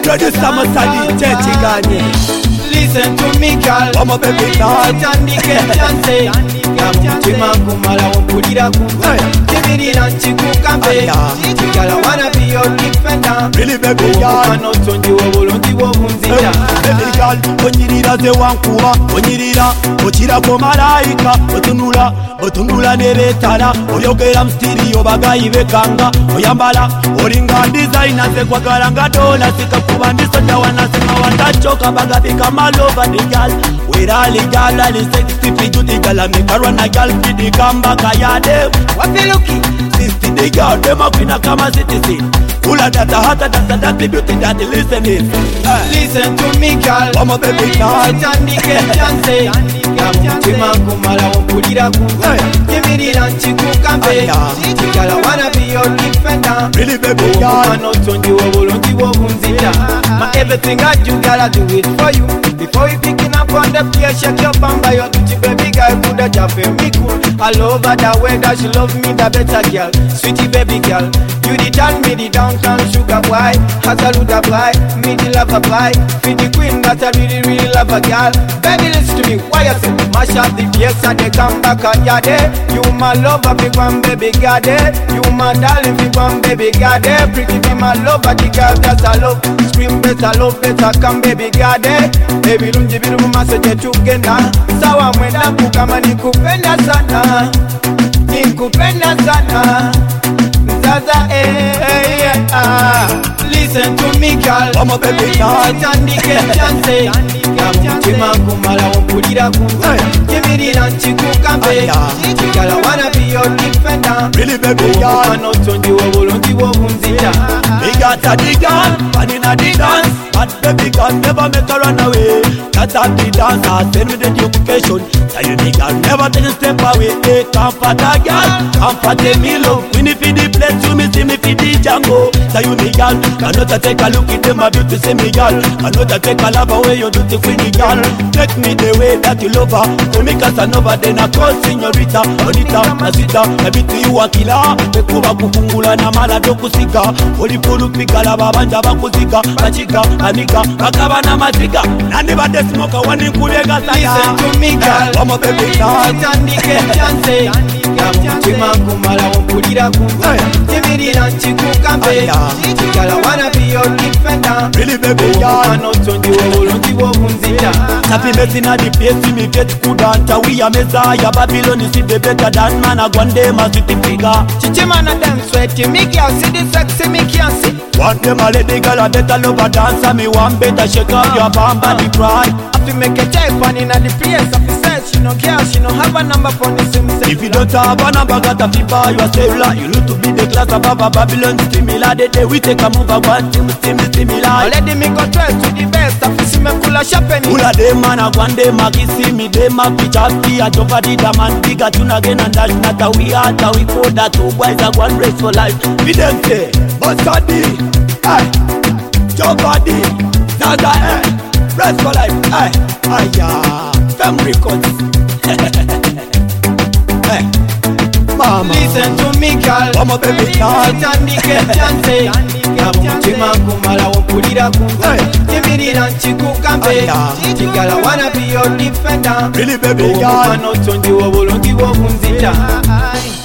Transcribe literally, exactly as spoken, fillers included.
Producer Masadi, Chechi Ganye. Listen to me, girl. I'm a baby dog. Chitandike Mutima kumala umpulira kumva Timirira nchikukambe Chikala wanna be your defender. Really baby girl. Umukano tonji wobolondi wobunzira. Baby girl, onyirira ze wankuba. Onyirira, ochira ko malaika. Otunula, otunula nebetala. Oyogera mstiriyo bagayi bekanga. Oyambala, oringa designer ze kwa garanga dola. Sika kuba ndiso tawana sima watachoka bagabika malova the girl. We're all the girl, all the sexy fit to the girl. Make her run a girl for the comeback. I them. What you looking? Sister the girl, them a queen a come a citizen. Full of that, hotter than that, that the beauty that the listening. Listen to me, girl. I'm a baby girl. Chitandike chance Mutima kumala umpulira kumva Timirira nchikukambe Chikala wanna be your defender. Really baby girl. Umukano tonji wobolondi wobunzira. My everything I do, gotta do it for you. Before you picking up on the pier, shake your bamba. Your duty baby girl, could have just feel me cool. I love her that way that she love me, the better girl. Sweetie baby girl, you the tell me the downtown sugar boy. Hazaluda boy, me the lover boy. Be the queen that I really really love a girl. Baby listen to me, why you say mash up the place and they come back at ya day. You my lover, big one baby girl day. You my darling, big one baby girl day. Pretty be my lover, the girl that I love. Scream better, love better, come baby girl day. Baby lunji biru maseje tugenda. Sawa mwenda kukama nikupenda sana. Nikupenda sana. Zaza eh eh eh ah. Listen to me girl. I'm a baby girl. Chitandike chance Mutima kumala umpulira kumva Timirira nchikukambe Chikala wanna be your defender. Really baby girl. Umukano tonji wobolondi wobunzira. Me got a the girl, man in a the dance. But baby girl never make her run away. That's a the dance, I send me the education. So you the girl never take a step away. Hey, comfort a girl, comfort a me love. When if you the place to me, see me for the Django. So you the girl, cannot take a look at them, my beauty, see me girl. Cannot take a love away, you do the queen girl. Take me the way that you love her. To me Casanova, then I call Señorita. Bonita, Masita, my beauty you a killer. Bekuba kukungula na mala dokusika. Oli pulu pika la babanja bakuzika. Bachika, anika, bakaba na matika. Nani bade smoka wani kulega saya. Listen to me girl. I'm a baby girl. Chitandike chance Mutima kumala umpulira kumva Timirira nchikukambe Chikala wanna be your defender. Really baby girl. Umukano tonji wobolondi wobunzira. Happy messing at the place, me get good anta. We are Messiah, Babylon is the better than man. I one day must be figure. Chichima na dance sweaty, me can't see the sexy, me can't see. Want them a lady girl, I better love a dancer. Me want better shake up your bum body cry. Have to make a type and in the place of the search. She no care, she no have a number for the same sex. If you don't have a number, got a fever, you are cellular. You need to be the class above a Babylon similar. The day we take a move, I want him similar. Let me go try to the best. I feel me kula shopping. Kula de man, I one day magi see me de ma picture be a top of the man. Bigger tune again and that's not how we are. How we call that two boys are one race for life. We them say, Basadi, hey, Joe Body, Zaza, hey, race for life, hey, ay ya, Fem Records, hey, mama. Listen to me girl. I'm a baby girl. Chitandike chance Mutima kumala umpulira kumva Timirira nchikukambe Chikala wanna be your defender. Really baby girl. Umukano tonji wobolondi wobunzira.